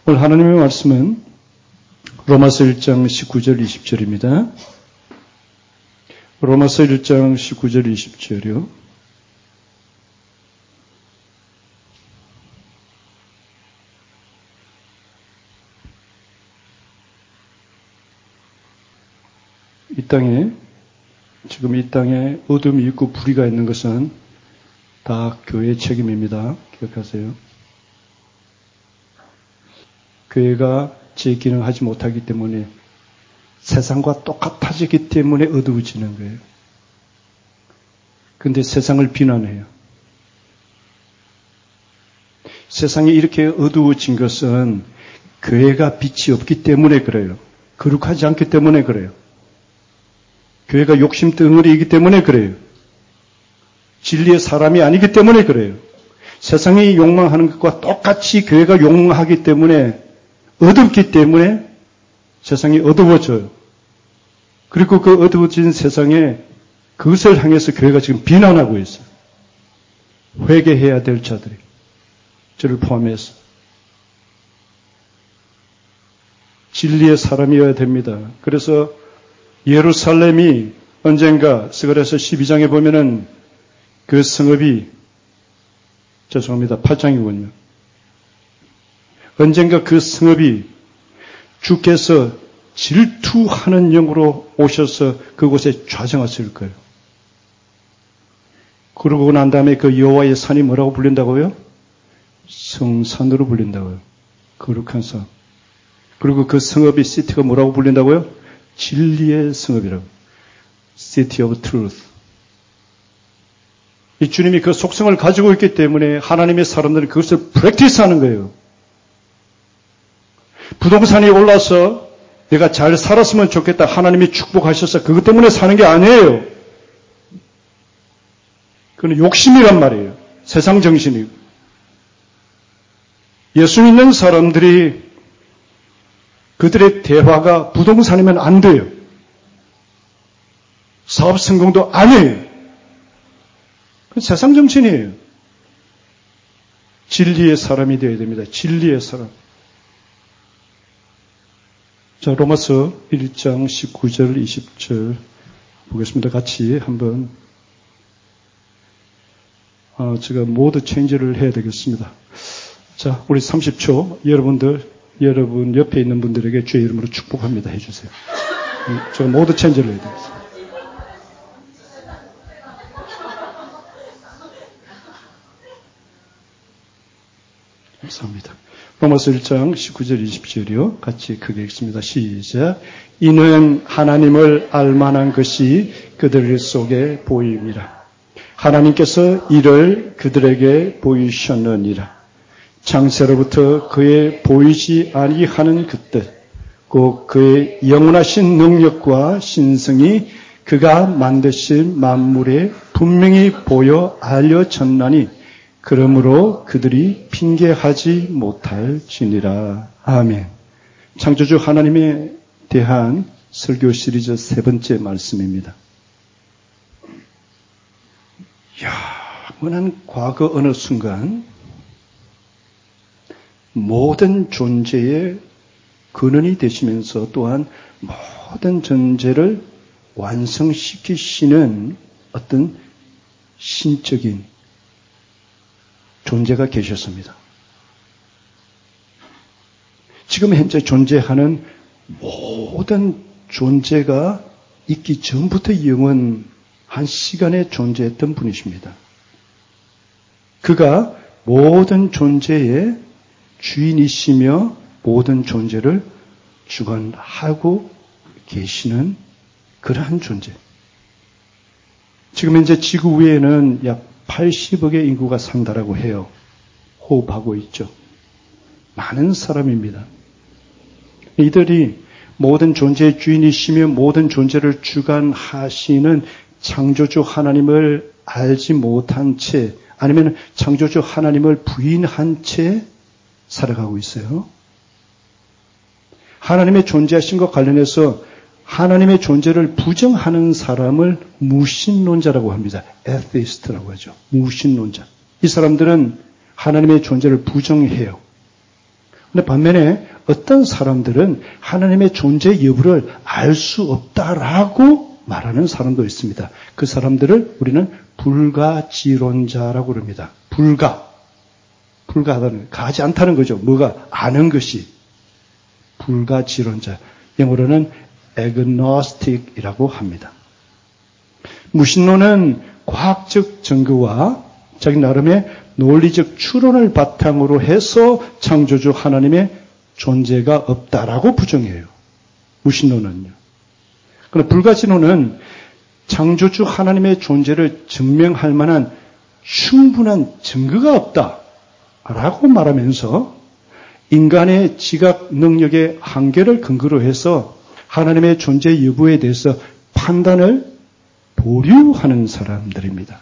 오늘 하나님의 말씀은 로마서 1장 19절 20절입니다. 로마서 1장 19절 20절이요. 지금 이 땅에 어둠이 있고 불의가 있는 것은 다 교회의 책임입니다. 기억하세요. 교회가 제 기능을 하지 못하기 때문에 세상과 똑같아지기 때문에 어두워지는 거예요. 그런데 세상을 비난해요. 세상이 이렇게 어두워진 것은 교회가 빛이 없기 때문에 그래요. 거룩하지 않기 때문에 그래요. 교회가 욕심 덩어리이기 때문에 그래요. 진리의 사람이 아니기 때문에 그래요. 세상이 욕망하는 것과 똑같이 교회가 욕망하기 때문에 어둡기 때문에 세상이 어두워져요. 그리고 그 어두워진 세상에 그것을 향해서 교회가 지금 비난하고 있어요. 회개해야 될 자들이 저를 포함해서 진리의 사람이어야 됩니다. 그래서 예루살렘이 언젠가 스가랴서 12장에 보면은 그 성읍이 8장이군요. 언젠가 그 성읍이 주께서 질투하는 영으로 오셔서 그곳에 좌정하실 거예요. 그러고 난 다음에 그 여호와의 산이 뭐라고 불린다고요? 성산으로 불린다고요. 거룩한 산. 그리고 그 성읍이 시티가 뭐라고 불린다고요? 진리의 성읍이라고. City of Truth. 이 주님이 그 속성을 가지고 있기 때문에 하나님의 사람들은 그것을 프랙티스하는 거예요. 부동산이 올라서 내가 잘 살았으면 좋겠다. 하나님이 축복하셔서 그것 때문에 사는 게 아니에요. 그건 욕심이란 말이에요. 세상 정신이고. 예수 믿는 사람들이 그들의 대화가 부동산이면 안 돼요. 사업 성공도 아니에요. 그건 세상 정신이에요. 진리의 사람이 되어야 됩니다. 진리의 사람. 자, 로마서 1장 19절 20절 보겠습니다. 같이 한번 제가 모드 체인지를 해야 되겠습니다. 자, 우리 30초 여러분 옆에 있는 분들에게 주의 이름으로 축복합니다. 해주세요. 제가 모드 체인지를 해야 되겠습니다. 감사합니다. 로마서 1장 19절 20절이요. 같이 크게 읽습니다. 시작. 이는 하나님을 알만한 것이 그들 속에 보임이라. 하나님께서 이를 그들에게 보이셨느니라. 창세로부터 그의 보이지 아니하는 그때 곧 그의 영원하신 능력과 신성이 그가 만드신 만물에 분명히 보여 알려졌나니 그러므로 그들이 핑계하지 못할지니라. 아멘. 창조주 하나님에 대한 설교 시리즈 3번째 말씀입니다. 영원한 과거 어느 순간 모든 존재의 근원이 되시면서 또한 모든 존재를 완성시키시는 어떤 신적인 존재가 계셨습니다. 지금 현재 존재하는 모든 존재가 있기 전부터 영원한 시간에 존재했던 분이십니다. 그가 모든 존재의 주인이시며 모든 존재를 주관하고 계시는 그러한 존재. 지금 현재 지구 위에는 약 80억의 인구가 산다라고 해요. 호흡하고 있죠. 많은 사람입니다. 이들이 모든 존재의 주인이시며 모든 존재를 주관하시는 창조주 하나님을 알지 못한 채 아니면 창조주 하나님을 부인한 채 살아가고 있어요. 하나님의 존재하심과 관련해서 하나님의 존재를 부정하는 사람을 무신론자라고 합니다. 에티스트라고 하죠. 무신론자. 이 사람들은 하나님의 존재를 부정해요. 근데 반면에 어떤 사람들은 하나님의 존재 여부를 알 수 없다라고 말하는 사람도 있습니다. 그 사람들을 우리는 불가지론자라고 그럽니다. 불가하다는, 가지 않다는 거죠. 뭐가 아는 것이. 불가지론자. 영어로는 agnostic이라고 합니다. 무신론은 과학적 증거와 자기 나름의 논리적 추론을 바탕으로 해서 창조주 하나님의 존재가 없다라고 부정해요. 무신론은요. 그러나 불가지론은 창조주 하나님의 존재를 증명할 만한 충분한 증거가 없다라고 말하면서 인간의 지각 능력의 한계를 근거로 해서 하나님의 존재 여부에 대해서 판단을 보류하는 사람들입니다.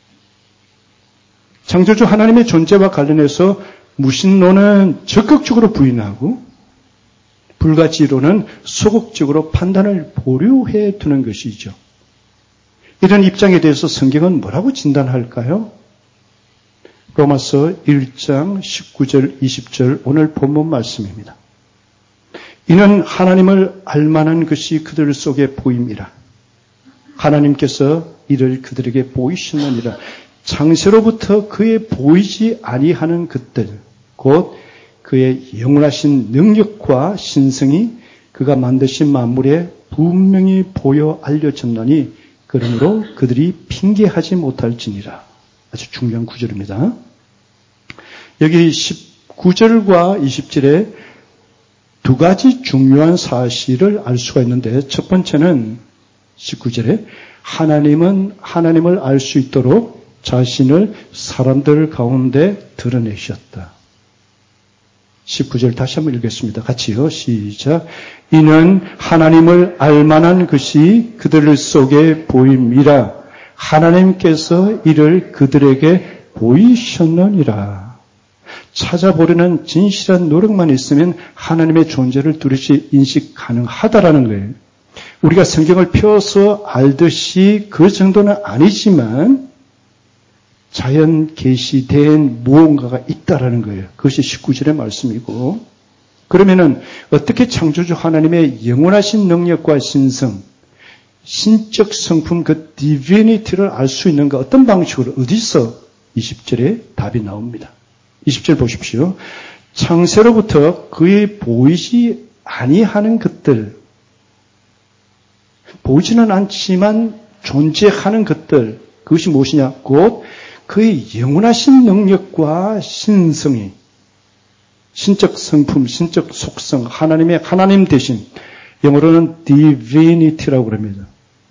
창조주 하나님의 존재와 관련해서 무신론은 적극적으로 부인하고 불가지론은 소극적으로 판단을 보류해 두는 것이죠. 이런 입장에 대해서 성경은 뭐라고 진단할까요? 로마서 1장 19절 20절 오늘 본문 말씀입니다. 이는 하나님을 알만한 것이 그들 속에 보임이라. 하나님께서 이를 그들에게 보이시느니라. 창세로부터 그의 보이지 아니하는 것들, 곧 그의 영원하신 능력과 신성이 그가 만드신 만물에 분명히 보여 알려졌나니 그러므로 그들이 핑계하지 못할지니라. 아주 중요한 구절입니다. 여기 19절과 20절에 두 가지 중요한 사실을 알 수가 있는데 첫 번째는 19절에 하나님은 하나님을 알 수 있도록 자신을 사람들 가운데 드러내셨다. 19절 다시 한번 읽겠습니다. 같이요. 시작. 이는 하나님을 알만한 것이 그들 속에 보임이라. 하나님께서 이를 그들에게 보이셨느니라. 찾아보려는 진실한 노력만 있으면 하나님의 존재를 뚜렷이 인식 가능하다라는 거예요. 우리가 성경을 펴서 알듯이 그 정도는 아니지만 자연 계시된 무언가가 있다라는 거예요. 그것이 19절의 말씀이고, 그러면은 어떻게 창조주 하나님의 영원하신 능력과 신성, 신적 성품 그 디비니티를 알 수 있는가? 어떤 방식으로 어디서 20절에 답이 나옵니다. 20절 보십시오. 창세로부터 그의 보이지 아니하는 것들, 보이지는 않지만 존재하는 것들, 그것이 무엇이냐? 곧 그의 영원하신 능력과 신성이, 신적 성품, 신적 속성, 하나님의 하나님 되심, 영어로는 divinity라고 그럽니다.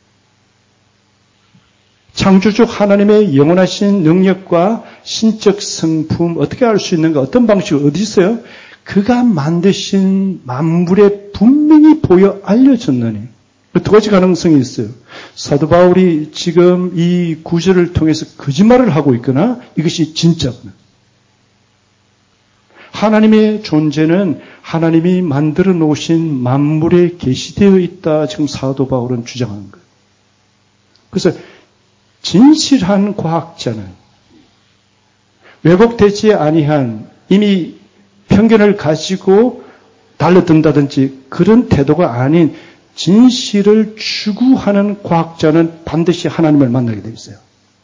창조주 하나님의 영원하신 능력과 신적 성품 어떻게 알 수 있는가? 어떤 방식으로 어디 있어요? 그가 만드신 만물에 분명히 보여 알려졌느니. 두 가지 가능성이 있어요. 사도 바울이 지금 이 구절을 통해서 거짓말을 하고 있거나 이것이 진짜구나. 하나님의 존재는 하나님이 만들어 놓으신 만물에 계시되어 있다. 지금 사도 바울은 주장하는 거예요. 그래서 진실한 과학자는 왜곡되지 아니한 이미 편견을 가지고 달려든다든지 그런 태도가 아닌 진실을 추구하는 과학자는 반드시 하나님을 만나게 되어 있어요.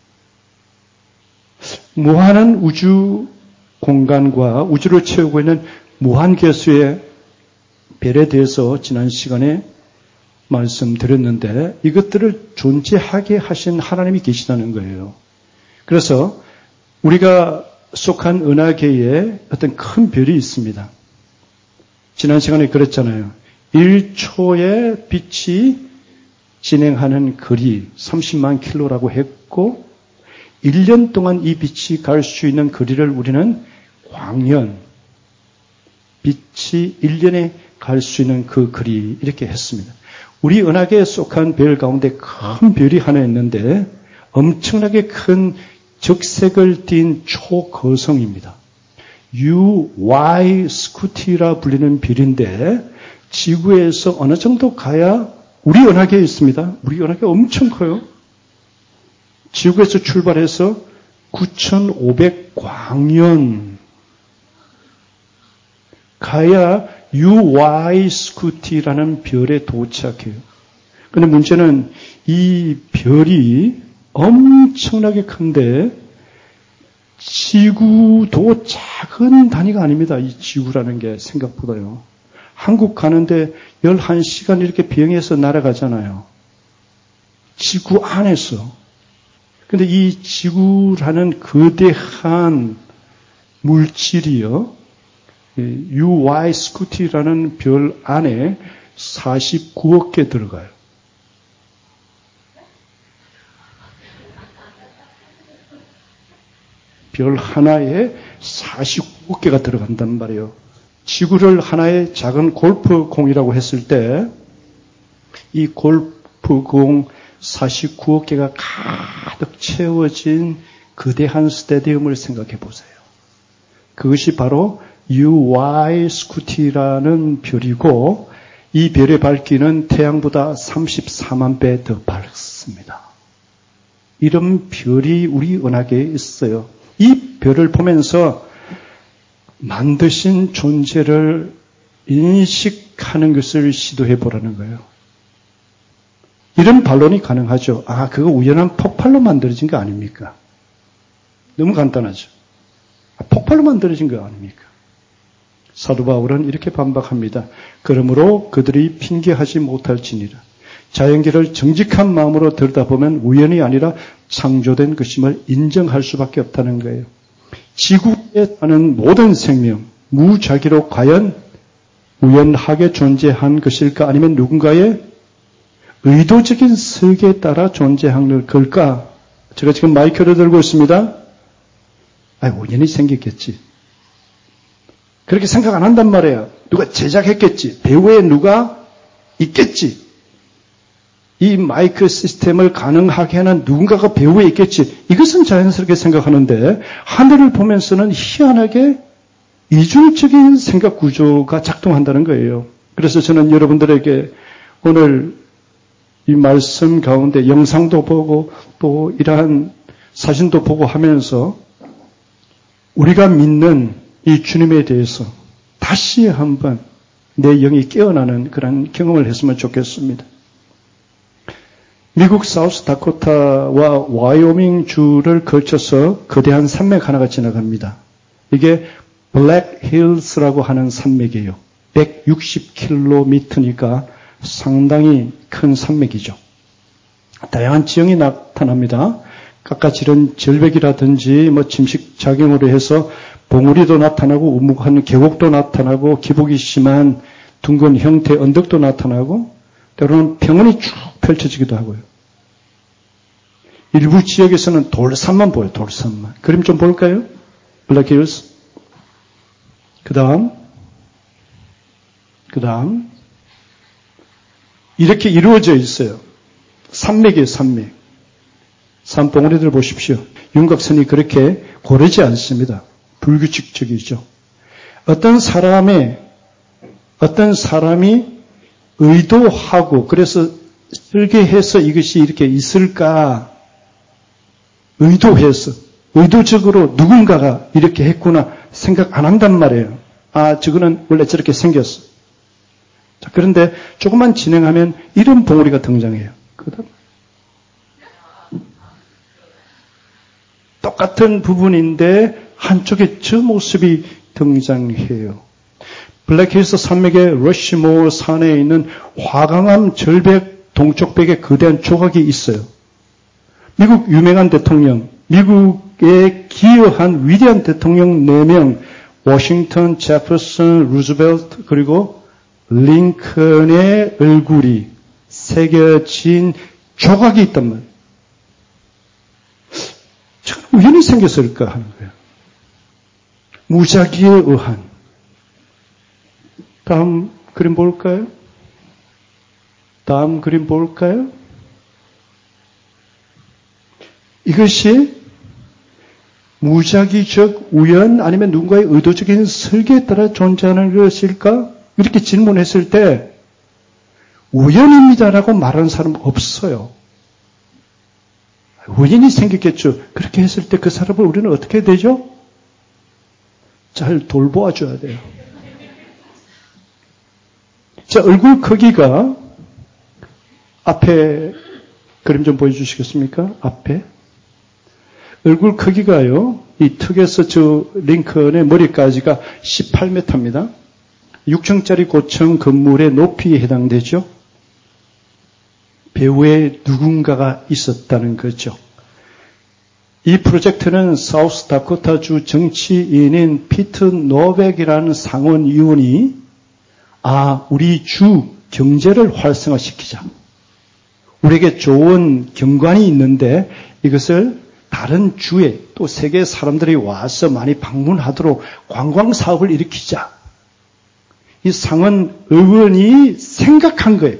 무한한 우주 공간과 우주를 채우고 있는 무한계수의 별에 대해서 지난 시간에 말씀드렸는데 이것들을 존재하게 하신 하나님이 계시다는 거예요. 그래서 우리가 속한 은하계에 어떤 큰 별이 있습니다. 지난 시간에 그랬잖아요. 1초의 빛이 진행하는 거리 30만 킬로라고 했고 1년 동안 이 빛이 갈 수 있는 거리를 우리는 광년, 빛이 1년에 갈 수 있는 그 거리 이렇게 했습니다. 우리 은하계에 속한 별 가운데 큰 별이 하나 있는데 엄청나게 큰 적색을 띤 초거성입니다. UY 스쿠티라 불리는 별인데 지구에서 어느 정도 가야 우리 은하계에 있습니다. 우리 은하계 엄청 커요. 지구에서 출발해서 9,500광년 가야 UY 스쿠티라는 별에 도착해요. 그런데 문제는 이 별이 엄청나게 큰데 지구도 작은 단위가 아닙니다. 이 지구라는 게 생각보다요. 한국 가는데 11시간 이렇게 비행해서 날아가잖아요. 지구 안에서. 근데 이 지구라는 거대한 물질이요. UY 스쿠티라는 별 안에 49억 개 들어가요. 별 하나에 49억 개가 들어간단 말이에요. 지구를 하나의 작은 골프공이라고 했을 때 이 골프공 49억 개가 가득 채워진 거대한 스테디움을 생각해 보세요. 그것이 바로 UY 스쿠티라는 별이고 이 별의 밝기는 태양보다 34만 배 더 밝습니다. 이런 별이 우리 은하계에 있어요. 이 별을 보면서 만드신 존재를 인식하는 것을 시도해 보라는 거예요. 이런 반론이 가능하죠. 아, 그거 우연한 폭발로 만들어진 거 아닙니까? 너무 간단하죠. 폭발로 만들어진 거 아닙니까? 사도 바울은 이렇게 반박합니다. 그러므로 그들이 핑계하지 못할지니라. 자연계를 정직한 마음으로 들여다보면 우연이 아니라 창조된 것임을 인정할 수밖에 없다는 거예요. 지구에 사는 모든 생명, 무작위로 과연 우연하게 존재한 것일까? 아니면 누군가의 의도적인 설계에 따라 존재한 걸까? 제가 지금 마이크를 들고 있습니다. 우연히 생겼겠지. 그렇게 생각 안 한단 말이에요. 누가 제작했겠지. 배후에 누가 있겠지. 이 마이크 시스템을 가능하게 하는 누군가가 배후에 있겠지. 이것은 자연스럽게 생각하는데 하늘을 보면서는 희한하게 이중적인 생각 구조가 작동한다는 거예요. 그래서 저는 여러분들에게 오늘 이 말씀 가운데 영상도 보고 또 이러한 사진도 보고 하면서 우리가 믿는 이 주님에 대해서 다시 한번 내 영이 깨어나는 그런 경험을 했으면 좋겠습니다. 미국 사우스다코타와 와이오밍 주를 거쳐서 거대한 산맥 하나가 지나갑니다. 이게 블랙힐스라고 하는 산맥이에요. 160km니까 상당히 큰 산맥이죠. 다양한 지형이 나타납니다. 깎아지른 절벽이라든지 침식작용으로 해서 봉우리도 나타나고 우묵한 계곡도 나타나고 기복이 심한 둥근 형태의 언덕도 나타나고 때로는 평원이 쭉 펼쳐지기도 하고요. 일부 지역에서는 돌산만 보여요. 돌산만. 그림 좀 볼까요? 블랙힐스. 그 다음 이렇게 이루어져 있어요. 산맥이에요. 산맥. 산봉우리들 보십시오. 윤곽선이 그렇게 고르지 않습니다. 불규칙적이죠. 어떤 사람이 의도하고 그래서 설계해서 이것이 이렇게 있을까 의도적으로 누군가가 이렇게 했구나 생각 안 한단 말이에요. 아, 저거는 원래 저렇게 생겼어. 자, 그런데 조금만 진행하면 이런 봉우리가 등장해요. 그다음 똑같은 부분인데 한쪽에 저 모습이 등장해요. 블랙힐스 산맥의 러시모어 산에 있는 화강암 절벽 동쪽 벽에 거대한 조각이 있어요. 미국 유명한 대통령, 미국에 기여한 위대한 대통령 4명, 워싱턴, 제퍼슨, 루즈벨트 그리고 링컨의 얼굴이 새겨진 조각이 있단 말이에요. 저는 우연히 생겼을까 하는 거예요. 무작위에 의한. 다음 그림 볼까요? 이것이 무작위적 우연 아니면 누군가의 의도적인 설계에 따라 존재하는 것일까? 이렇게 질문했을 때 우연입니다라고 말하는 사람은 없어요. 우연히 생겼겠죠. 그렇게 했을 때 그 사람을 우리는 어떻게 해야 되죠? 잘 돌보아줘야 돼요. 자, 얼굴 크기가 앞에 그림 좀 보여주시겠습니까? 앞에. 얼굴 크기가요, 이 특에서 저 링컨의 머리까지가 18m입니다. 6층짜리 고층 건물의 높이에 해당되죠. 배후에 누군가가 있었다는 거죠. 이 프로젝트는 사우스다코타주 정치인인 피트 노백이라는 상원 의원이 우리 주 경제를 활성화시키자. 우리에게 좋은 경관이 있는데 이것을 다른 주에 또 세계 사람들이 와서 많이 방문하도록 관광사업을 일으키자. 이 상원 의원이 생각한 거예요.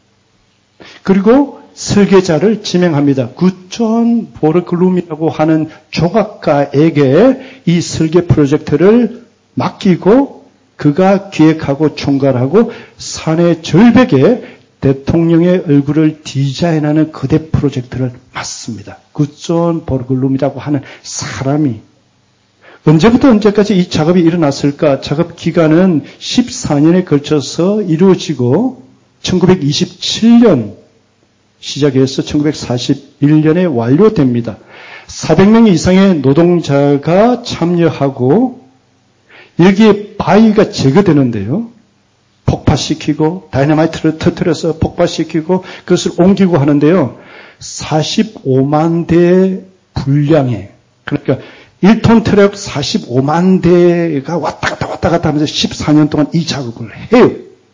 그리고 설계자를 지명합니다. 굿존 보르글룸이라고 하는 조각가에게 이 설계 프로젝트를 맡기고 그가 기획하고 총괄하고 산의 절벽에 대통령의 얼굴을 디자인하는 거대 프로젝트를 맡습니다. 굿존 보르글룸이라고 하는 사람이 언제부터 언제까지 이 작업이 일어났을까? 작업 기간은 14년에 걸쳐서 이루어지고 1927년 시작해서 1941년에 완료됩니다. 400명 이상의 노동자가 참여하고 여기에 바위가 제거되는데요. 폭파시키고 다이너마이트를 터뜨려서 폭파시키고 그것을 옮기고 하는데요. 45만 대 분량의, 그러니까 1톤 트럭 45만 대가 왔다 갔다 하면서 14년 동안 이 작업을 해요.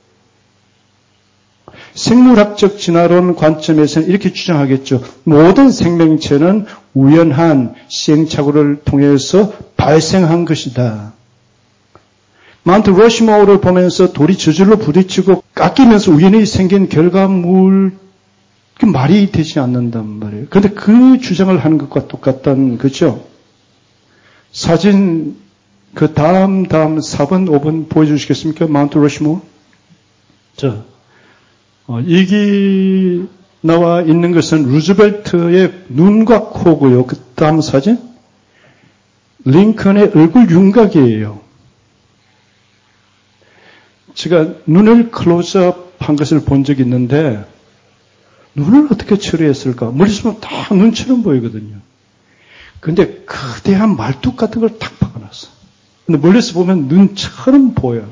생물학적 진화론 관점에서는 이렇게 주장하겠죠. 모든 생명체는 우연한 시행착오를 통해서 발생한 것이다. 마운트 러시모어를 보면서 돌이 저절로 부딪히고 깎이면서 우연히 생긴 결과물, 그 말이 되지 않는단 말이에요. 그런데 그 주장을 하는 것과 똑같다는 거죠. 사진 그 다음 4번, 5번 보여주시겠습니까? 마운트 러시모어. 자, 여기 나와 있는 것은 루즈벨트의 눈과 코고요. 그 다음 사진. 링컨의 얼굴 윤곽이에요. 제가 눈을 클로즈업 한 것을 본 적이 있는데 눈을 어떻게 처리했을까? 멀리서 보면 다 눈처럼 보이거든요. 그런데 거대한 말뚝 같은 걸 탁 박아놨어. 근데 멀리서 보면 눈처럼 보여요.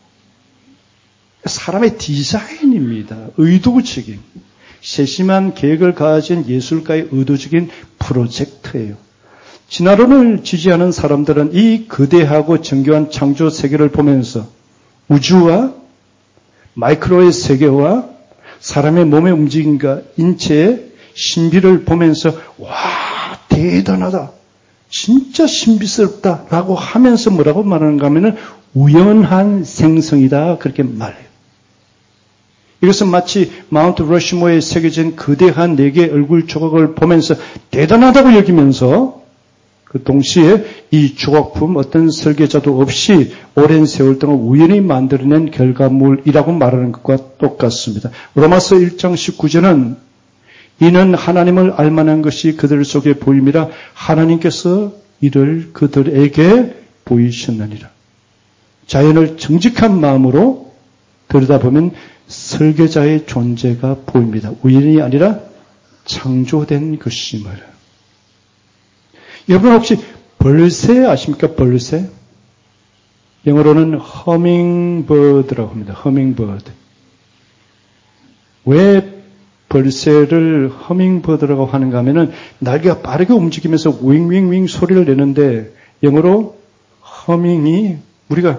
사람의 디자인입니다. 의도적인, 세심한 계획을 가진 예술가의 의도적인 프로젝트예요. 진화론을 지지하는 사람들은 이 거대하고 정교한 창조 세계를 보면서 우주와 마이크로의 세계와 사람의 몸의 움직임과 인체의 신비를 보면서 와, 대단하다. 진짜 신비스럽다라고 하면서 뭐라고 말하는가 하면은 우연한 생성이다. 그렇게 말해요. 이것은 마치 마운트 러시모어에 새겨진 거대한 4개의 얼굴 조각을 보면서 대단하다고 여기면서 그 동시에 이 조각품 어떤 설계자도 없이 오랜 세월 동안 우연히 만들어낸 결과물이라고 말하는 것과 똑같습니다. 로마서 1장 19절은 이는 하나님을 알만한 것이 그들 속에 보임이라 하나님께서 이를 그들에게 보이셨느니라. 자연을 정직한 마음으로 들여다보면 설계자의 존재가 보입니다. 우연이 아니라 창조된 것임을. 여러분 혹시 벌새 아십니까? 벌새? 영어로는 허밍버드라고 합니다. 허밍버드. 왜 벌새를 허밍버드라고 하는가 하면은 날개가 빠르게 움직이면서 윙윙윙 소리를 내는데 영어로 허밍이 우리가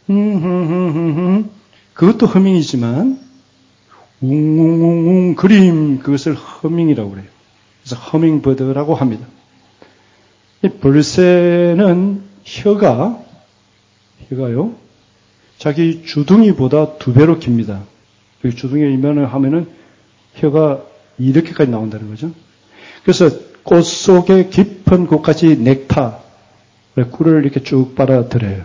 그것도 허밍이지만 웅웅웅웅 그림 그것을 허밍이라고 그래요. 그래서 허밍버드라고 합니다. 이 벌새는 혀가요, 자기 주둥이보다 2배로 깁니다. 여기 주둥이에 이면을 하면은 혀가 이렇게까지 나온다는 거죠. 그래서 꽃 속의 깊은 곳까지 넥타, 꿀을 이렇게 쭉 빨아들여요.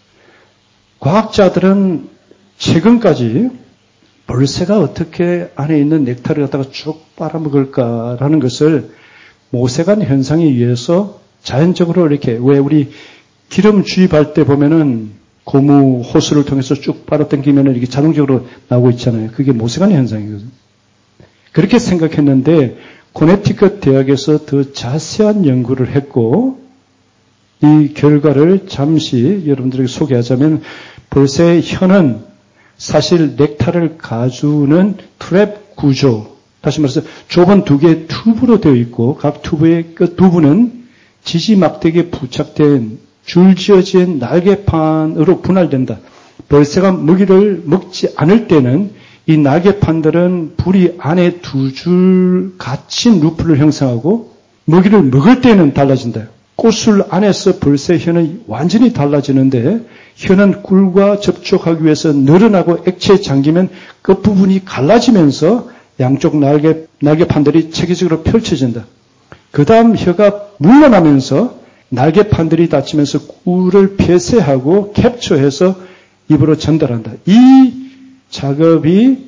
과학자들은 최근까지 벌새가 어떻게 안에 있는 넥타를 갖다가 쭉 빨아먹을까라는 것을 모세관 현상에 의해서 자연적으로 이렇게 왜 우리 기름 주입할 때 보면은 고무 호스를 통해서 쭉 빨아당기면 이렇게 자동적으로 나오고 있잖아요. 그게 모세관의 현상이거든요. 그렇게 생각했는데 코네티컷 대학에서 더 자세한 연구를 했고 이 결과를 잠시 여러분들에게 소개하자면 벌새의 혀는 사실 넥타를 가주는 트랩 구조, 다시 말해서 좁은 두 개의 튜브로 되어 있고 각 튜브의 끝 부분은 지지 막대기에 부착된 줄지어진 날개판으로 분할된다. 벌새가 먹이를 먹지 않을 때는 이 날개판들은 부리 안에 두 줄 갇힌 루프를 형성하고 먹이를 먹을 때는 달라진다. 꽃술 안에서 벌새의 혀는 완전히 달라지는데 혀는 꿀과 접촉하기 위해서 늘어나고 액체에 잠기면 끝부분이 갈라지면서 양쪽 날개판들이 체계적으로 펼쳐진다. 그 다음 혀가 물러나면서 날개판들이 닫히면서 꿀을 폐쇄하고 캡처해서 입으로 전달한다. 이 작업이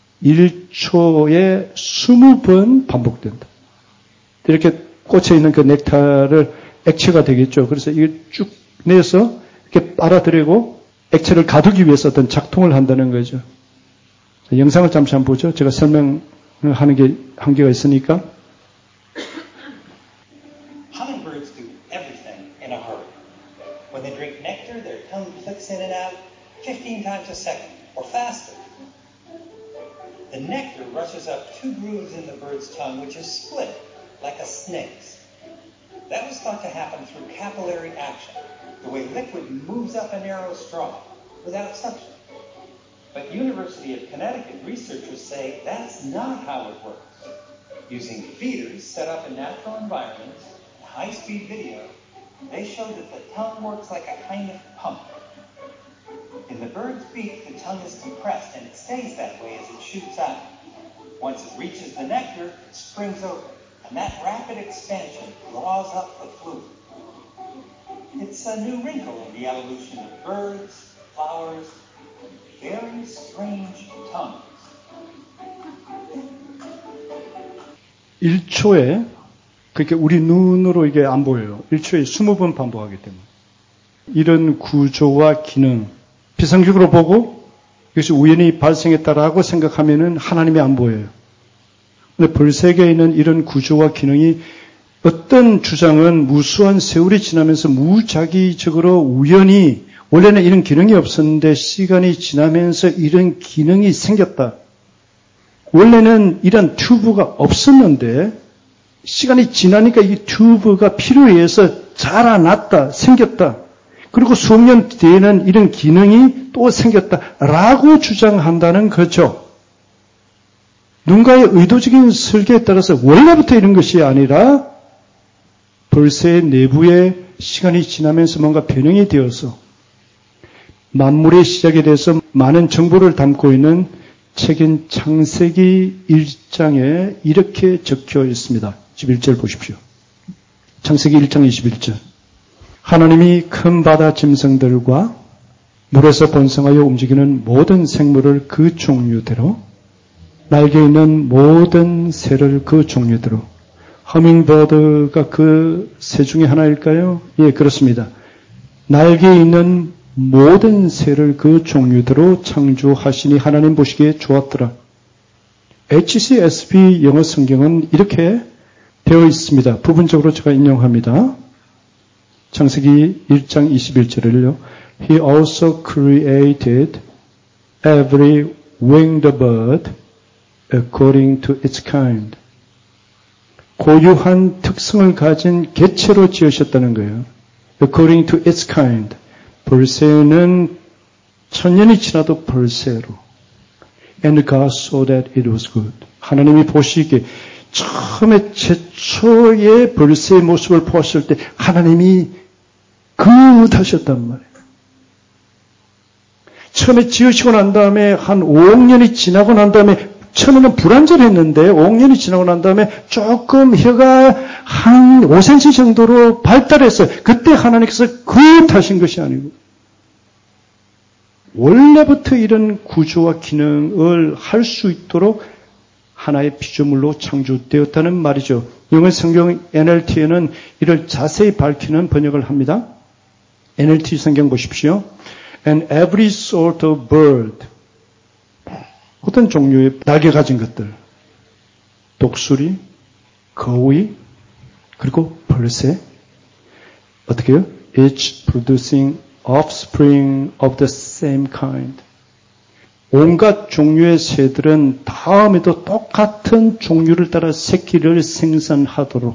1초에 20번 반복된다. 이렇게 꽂혀있는 그 넥타를 액체가 되겠죠. 그래서 이걸 쭉 내서 이렇게 빨아들이고 액체를 가두기 위해서 어떤 작동을 한다는 거죠. 영상을 잠시 한번 보죠. 제가 설명하는 게 한계가 있으니까. Hummingbirds do everything in a hurry. When they drink nectar, their tongue flicks in and out 15 times a second, or faster. The nectar rushes up 2 grooves in the bird's tongue, which is split, like a snake's. That was thought to happen through capillary action, the way liquid moves up a narrow straw, without suction. But University of Connecticut researchers say that's not how it works. Using feeders set up in natural environments, high-speed video, they show that the tongue works like a kind of pump. In the bird's beak, the tongue is compressed, and it stays that way as it shoots out. Once it reaches the nectar, it springs open, and that rapid expansion draws up the fluid. It's a new wrinkle in the evolution of birds, flowers, very strange tongues. 1초에, 그렇게 우리 눈으로 이게 안 보여요. 1초에 20번 반복하기 때문에. 이런 구조와 기능, 비상식으로 보고 이것이 우연히 발생했다라고 생각하면은 하나님이 안 보여요. 근데 벌새에 있는 이런 구조와 기능이 어떤 주장은 무수한 세월이 지나면서 무작위적으로 우연히 원래는 이런 기능이 없었는데 시간이 지나면서 이런 기능이 생겼다. 원래는 이런 튜브가 없었는데 시간이 지나니까 이 튜브가 필요에 의해서 자라났다, 생겼다. 그리고 수억 년 뒤에는 이런 기능이 또 생겼다라고 주장한다는 거죠. 누군가의 의도적인 설계에 따라서 원래부터 이런 것이 아니라 벌새의 내부에 시간이 지나면서 뭔가 변형이 되어서 만물의 시작에 대해서 많은 정보를 담고 있는 책인 창세기 1장에 이렇게 적혀 있습니다. 21절 보십시오. 창세기 1장 21절. 하나님이 큰 바다 짐승들과 물에서 번성하여 움직이는 모든 생물을 그 종류대로, 날개 있는 모든 새를 그 종류대로. 허밍버드가 그 새 중에 하나일까요? 예, 그렇습니다. 날개 있는 모든 새를 그 종류대로 창조하시니 하나님 보시기에 좋았더라. HCSB 영어 성경은 이렇게 되어 있습니다. 부분적으로 제가 인용합니다. 창세기 1장 21절을요. He also created every winged bird according to its kind. 고유한 특성을 가진 개체로 지으셨다는 거예요. According to its kind. 벌새는 천년이 지나도 벌새로. And God saw that it was good. 하나님이 보시기에 처음에 최초의 벌새의 모습을 보았을 때 하나님이 굿하셨단 말이에요. 처음에 지으시고 난 다음에 한 5억 년이 지나고 난 다음에 처음에는 불완전했는데 5억 년이 지나고 난 다음에 조금 혀가 한 5cm 정도로 발달했어요. 그때 하나님께서 굿하신 것이 아니고 원래부터 이런 구조와 기능을 할 수 있도록 하나의 피조물로 창조되었다는 말이죠. 영어 성경 NLT에는 이를 자세히 밝히는 번역을 합니다. NLT 성경 보십시오. and every sort of bird. 어떤 종류의 날개 가진 것들. 독수리, 거위, 그리고 벌새. 어떻게 해요? Each producing offspring of the same kind. 온갖 종류의 새들은 다음에도 똑같은 종류를 따라 새끼를 생산하도록.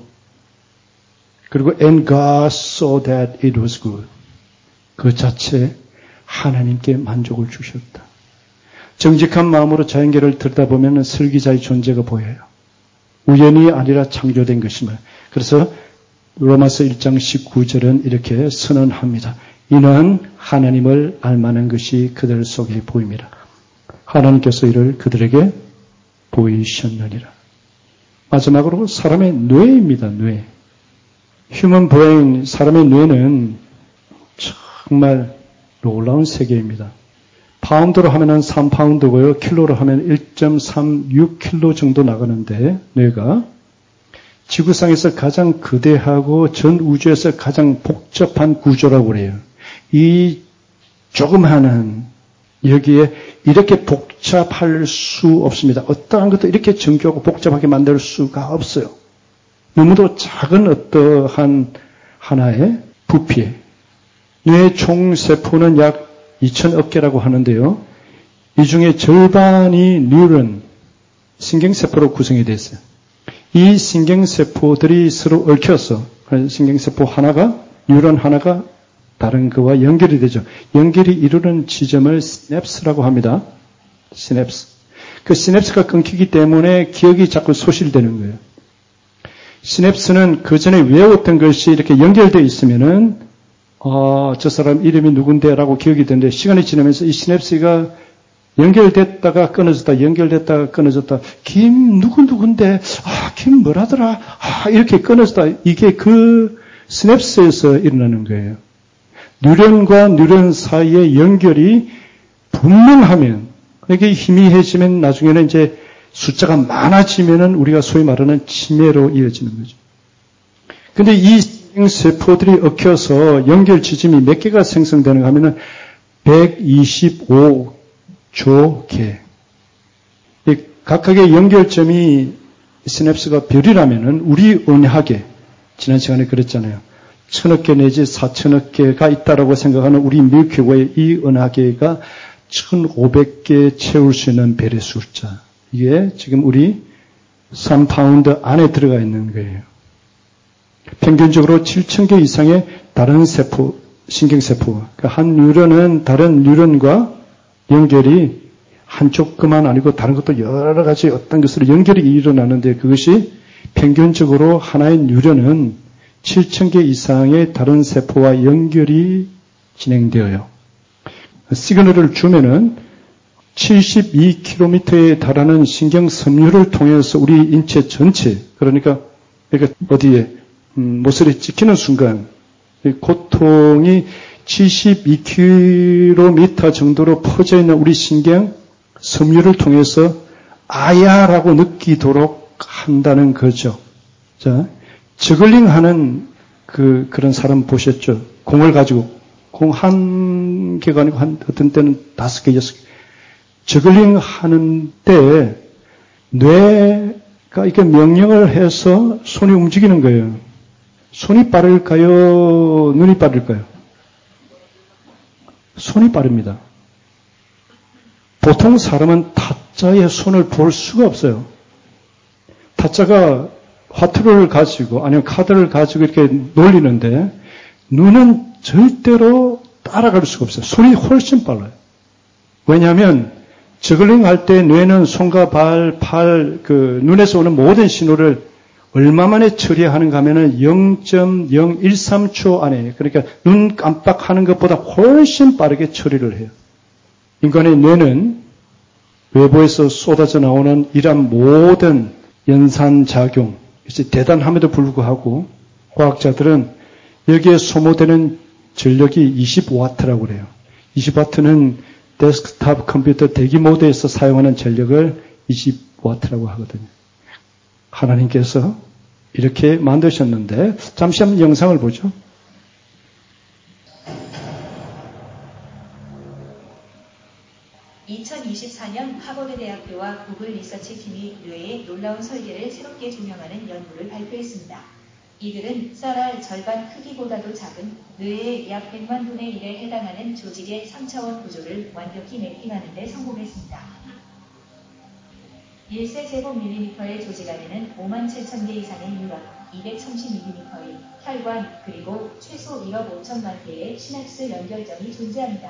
그리고 and God saw that it was good. 그 자체 하나님께 만족을 주셨다. 정직한 마음으로 자연계를 들여다보면 설계자의 존재가 보여요. 우연이 아니라 창조된 것이며. 그래서 로마서 1장 19절은 이렇게 선언합니다. 이는 하나님을 알만한 것이 그들 속에 보입니다. 하나님께서 이를 그들에게 보이셨느니라. 마지막으로 사람의 뇌입니다. 뇌. 휴먼 브레인, 사람의 뇌는 정말 놀라운 세계입니다. 파운드로 하면 3파운드고요. 킬로로 하면 1.36킬로 정도 나가는데 뇌가 지구상에서 가장 거대하고 전 우주에서 가장 복잡한 구조라고 그래요. 이 조그마한 여기에 이렇게 복잡할 수 없습니다. 어떠한 것도 이렇게 정교하고 복잡하게 만들 수가 없어요. 너무도 작은 어떠한 하나의 부피. 뇌의 총 세포는 약 2,000억 개라고 하는데요. 이 중에 절반이 뉴런, 신경세포로 구성이 되어 있어요. 이 신경세포들이 서로 얽혀서 신경세포 하나가, 뉴런 하나가 다른 거와 연결이 되죠. 연결이 이루는 지점을 시냅스라고 합니다. 시냅스. 그 시냅스가 끊기기 때문에 기억이 자꾸 소실되는 거예요. 시냅스는 그 전에 외웠던 것이 이렇게 연결되어 있으면은 저 사람 이름이 누군데라고 기억이 되는데 시간이 지나면서 이 시냅스가 연결됐다가 끊어졌다, 연결됐다가 끊어졌다. 김 누군데, 김 뭐라더라, 이렇게 끊어졌다. 이게 그 시냅스에서 일어나는 거예요. 뉴런과 뉴런 사이의 연결이 분명하면, 이게 희미해지면 나중에는 이제 숫자가 많아지면은 우리가 소위 말하는 치매로 이어지는 거죠. 근데 이 세포들이 얽혀서 연결 지점이 몇 개가 생성되는가 하면은 125조 개. 각각의 연결점이 시냅스가 별이라면은 우리 은하계, 지난 시간에 그랬잖아요. 1,000억 개 내지 4,000억 개가 있다라고 생각하는 우리 밀키웨이 이 은하계가 1,500개 채울 수 있는 별의 숫자. 이게 지금 우리 3파운드 안에 들어가 있는 거예요. 평균적으로 7,000개 이상의 다른 세포, 신경세포. 그러니까 한 뉴런은 다른 뉴런과 연결이 한쪽 것만 아니고 다른 것도 여러 가지 어떤 것으로 연결이 일어나는데 그것이 평균적으로 하나의 뉴런은 7,000개 이상의 다른 세포와 연결이 진행되어요. 시그널을 주면은 72km에 달하는 신경 섬유를 통해서 우리 인체 전체, 그러니까 어디에 모서리 찍히는 순간 고통이 72km 정도로 퍼져 있는 우리 신경 섬유를 통해서 아야라고 느끼도록 한다는 거죠. 자, 저글링 하는 그런 사람 보셨죠? 공을 가지고 공 한 개가 아니고 어떤 때는 5개, 6개. 저글링 하는데 뇌가 이렇게 명령을 해서 손이 움직이는 거예요. 손이 빠를까요? 눈이 빠를까요? 손이 빠릅니다. 보통 사람은 타짜의 손을 볼 수가 없어요. 타짜가 화투를 가지고 아니면 카드를 가지고 이렇게 놀리는데 눈은 절대로 따라갈 수가 없어요. 손이 훨씬 빨라요. 왜냐하면 저글링 할 때 뇌는 손과 발, 팔, 눈에서 오는 모든 신호를 얼마 만에 처리하는가 하면은 0.013초 안에, 그러니까 눈 깜빡하는 것보다 훨씬 빠르게 처리를 해요. 인간의 뇌는 외부에서 쏟아져 나오는 이러한 모든 연산작용, 대단함에도 불구하고 과학자들은 여기에 소모되는 전력이 20W라고 그래요. 20W는 데스크탑 컴퓨터 대기 모드에서 사용하는 전력을 20W라고 하거든요. 하나님께서 이렇게 만드셨는데 잠시 한번 영상을 보죠. 2024년 하버드대학교와 구글 리서치팀이 뇌의 놀라운 설계를 새롭게 조명하는 연구를 발표했습니다. 이들은 쌀알 절반 크기보다도 작은 뇌의 약 100만 분의 1에 해당하는 조직의 3차원 구조를 완벽히 매핑하는 데 성공했습니다. 1세제곱밀리미터의 조직 안에는 5만 7천 개 이상의 뉴런, 230mm의 혈관, 그리고 최소 1억 5천만 개의 시냅스 연결점이 존재합니다.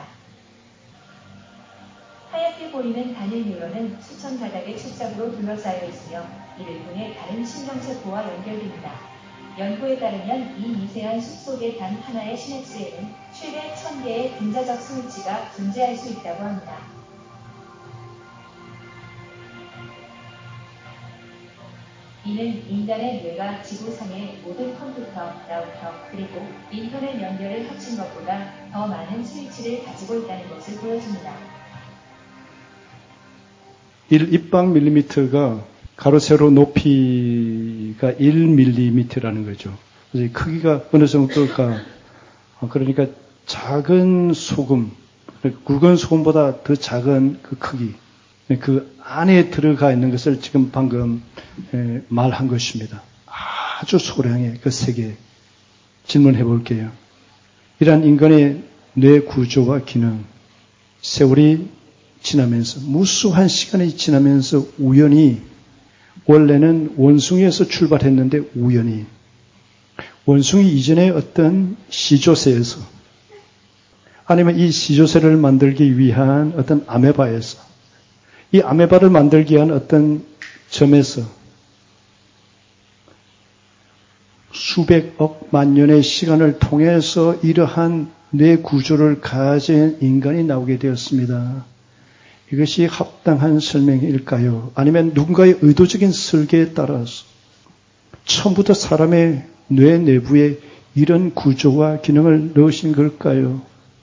하얗게 보이는 단일 뉴런은 수천 가닥의 축작으로 둘러싸여 있으며 이를 통해 다른 신경세포와 연결됩니다. 연구에 따르면 이 미세한 숲 속의 단 하나의 시냅스에는 최대 1000개의 분자적 스위치가 존재할 수 있다고 합니다. 이는 인간의 뇌가 지구상의 모든 컴퓨터, 라우터, 그리고 인터넷 연결을 합친 것보다 더 많은 스위치를 가지고 있다는 것을 보여줍니다. 1입방 밀리미터가 가로 세로 높이가 1mm라는 거죠. 그래서 크기가 어느 정도일까? 그러니까 작은 소금, 굵은 소금보다 더 작은 그 크기, 그 안에 들어가 있는 것을 지금 방금 말한 것입니다. 아주 소량의 그 세계 질문해 볼게요. 이러한 인간의 뇌 구조와 기능, 세월이 지나면서 무수한 시간이 지나면서 우연히 원래는 원숭이에서 출발했는데 우연히 원숭이 이전의 어떤 시조새에서 아니면 이 시조새를 만들기 위한 어떤 아메바에서 이 아메바를 만들기 위한 어떤 점에서 수백억 만 년의 시간을 통해서 이러한 뇌 구조를 가진 인간이 나오게 되었습니다. 이것이 합당한 설명일까요? 아니면 누군가의 의도적인 설계에 따라서 처음부터 사람의 뇌 내부에 이런 구조와 기능을 넣으신 걸까요?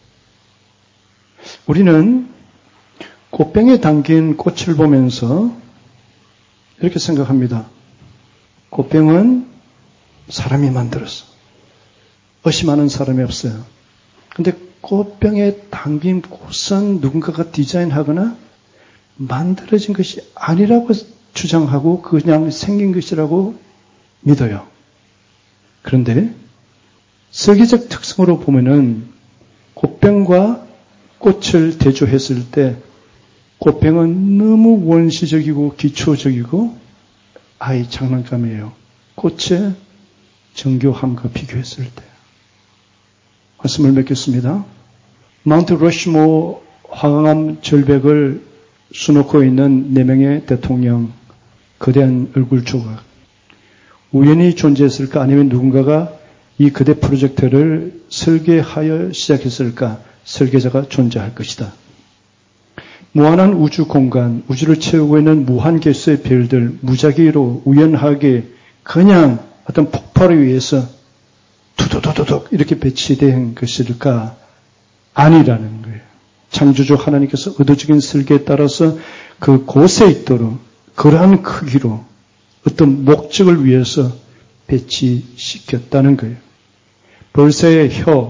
우리는 꽃병에 담긴 꽃을 보면서 이렇게 생각합니다. 꽃병은 사람이 만들었어. 의심하는 사람이 없어요. 근데 꽃병에 담긴 꽃은 누군가가 디자인하거나 만들어진 것이 아니라고 주장하고 그냥 생긴 것이라고 믿어요. 그런데 설계적 특성으로 보면은 꽃병과 꽃을 대조했을 때 꽃병은 너무 원시적이고 기초적이고 아이 장난감이에요. 꽃의 정교함과 비교했을 때. 말씀을 맺겠습니다. 마운트 러시모 화강암 절벽을 수놓고 있는 4명의 대통령, 거대한 얼굴 조각. 우연히 존재했을까? 아니면 누군가가 이 거대 프로젝트를 설계하여 시작했을까? 설계자가 존재할 것이다. 무한한 우주 공간, 우주를 채우고 있는 무한 개수의 별들, 무작위로 우연하게 그냥 어떤 폭발에 의해서 두두두두둑 이렇게 배치된 것일까? 아니라는 거예요. 창조주 하나님께서 의도적인 설계에 따라서 그 곳에 있도록 그러한 크기로 어떤 목적을 위해서 배치시켰다는 거예요. 벌새의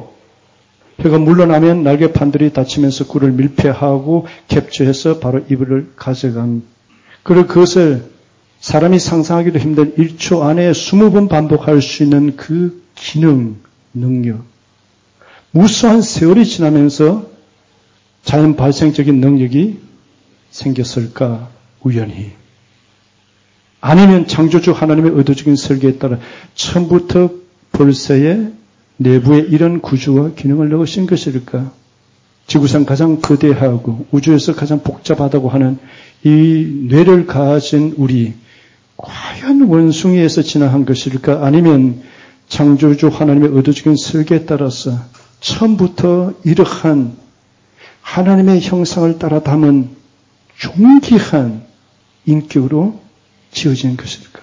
혀가 물러나면 날개판들이 닫히면서 꿀을 밀폐하고 캡처해서 바로 이불을 가져간. 그리고 그것을 사람이 상상하기도 힘든 1초 안에 20번 반복할 수 있는 그 기능, 능력. 무수한 세월이 지나면서 자연 발생적인 능력이 생겼을까? 우연히. 아니면 창조주 하나님의 의도적인 설계에 따라 처음부터 벌새의 내부에 이런 구조와 기능을 넣으신 것일까? 지구상 가장 거대하고 우주에서 가장 복잡하다고 하는 이 뇌를 가진 우리, 과연 원숭이에서 진화한 것일까? 아니면 창조주 하나님의 의도적인 설계에 따라서 처음부터 이러한 하나님의 형상을 따라 담은 존귀한 인격으로 지어진 것일까?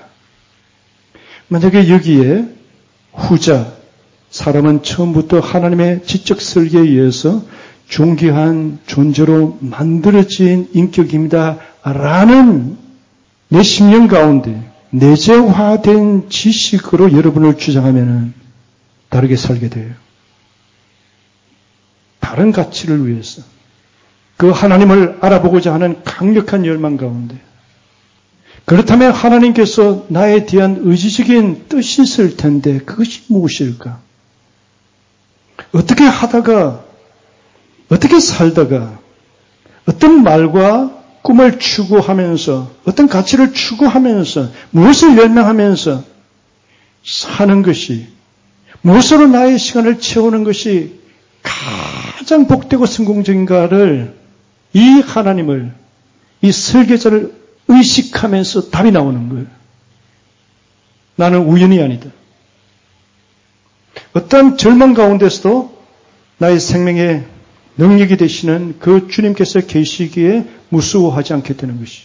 만약에 여기에 후자, 사람은 처음부터 하나님의 지적 설계에 의해서 존귀한 존재로 만들어진 인격입니다. 라는 내 심령 가운데 내재화된 지식으로 여러분을 주장하면 다르게 살게 돼요. 다른 가치를 위해서, 그 하나님을 알아보고자 하는 강력한 열망 가운데 그렇다면 하나님께서 나에 대한 의지적인 뜻이 있을 텐데 그것이 무엇일까? 어떻게 하다가 어떻게 살다가 어떤 말과 꿈을 추구하면서 어떤 가치를 추구하면서 무엇을 열망하면서 사는 것이 무엇으로 나의 시간을 채우는 것이 가장 복되고 성공적인가를 이 하나님을 이 설계자를 의식하면서 답이 나오는 거예요. 나는 우연이 아니다. 어떤 절망 가운데서도 나의 생명의 능력이 되시는 그 주님께서 계시기에 무서워하지 않게 되는 것이.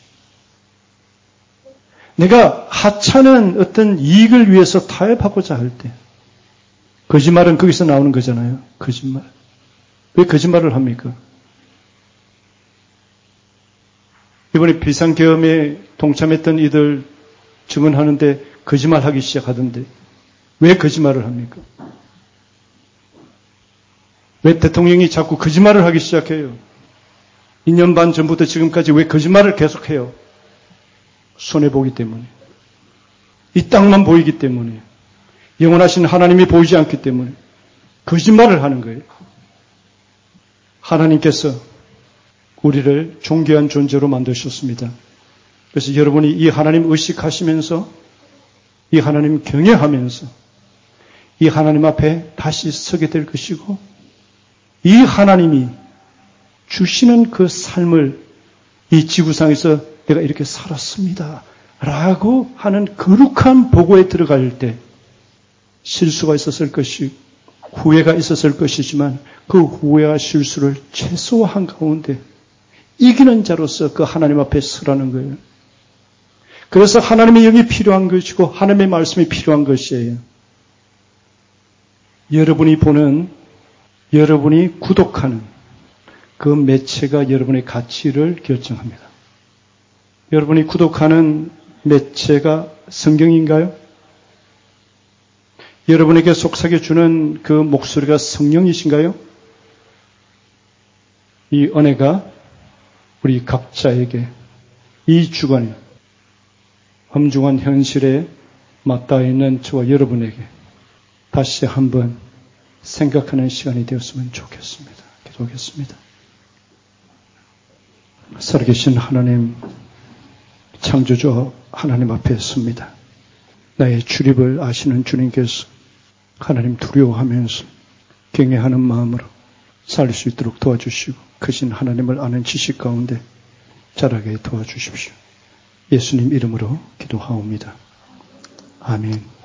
내가 하찮은 어떤 이익을 위해서 타협하고자 할 때, 거짓말은 거기서 나오는 거잖아요. 거짓말. 왜 거짓말을 합니까? 이번에 비상계엄에 동참했던 이들 증언하는데 거짓말하기 시작하던데 왜 거짓말을 합니까? 왜 대통령이 자꾸 거짓말을 하기 시작해요? 2년 반 전부터 지금까지 왜 거짓말을 계속해요? 손해보기 때문에. 이 땅만 보이기 때문에. 영원하신 하나님이 보이지 않기 때문에. 거짓말을 하는 거예요. 하나님께서 우리를 존귀한 존재로 만드셨습니다. 그래서 여러분이 이 하나님 의식하시면서 이 하나님 경외하면서 이 하나님 앞에 다시 서게 될 것이고 이 하나님이 주시는 그 삶을 이 지구상에서 내가 이렇게 살았습니다. 라고 하는 거룩한 보고에 들어갈 때 실수가 있었을 것이 후회가 있었을 것이지만 그 후회와 실수를 최소화한 가운데 이기는 자로서 그 하나님 앞에 서라는 거예요. 그래서 하나님의 영이 필요한 것이고 하나님의 말씀이 필요한 것이에요. 여러분이 보는, 여러분이 구독하는 그 매체가 여러분의 가치를 결정합니다. 여러분이 구독하는 매체가 성경인가요? 여러분에게 속삭여주는 그 목소리가 성령이신가요? 이 은혜가 우리 각자에게 이 주간에 엄중한 현실에 맞닿아 있는 저와 여러분에게 다시 한번 생각하는 시간이 되었으면 좋겠습니다. 기도하겠습니다. 살아계신 하나님, 창조주 하나님 앞에 섭니다. 나의 출입을 아시는 주님께서 하나님 두려워하면서 경외하는 마음으로 살 수 있도록 도와주시고 크신 하나님을 아는 지식 가운데 자라게 도와주십시오. 예수님 이름으로 기도하옵니다. 아멘.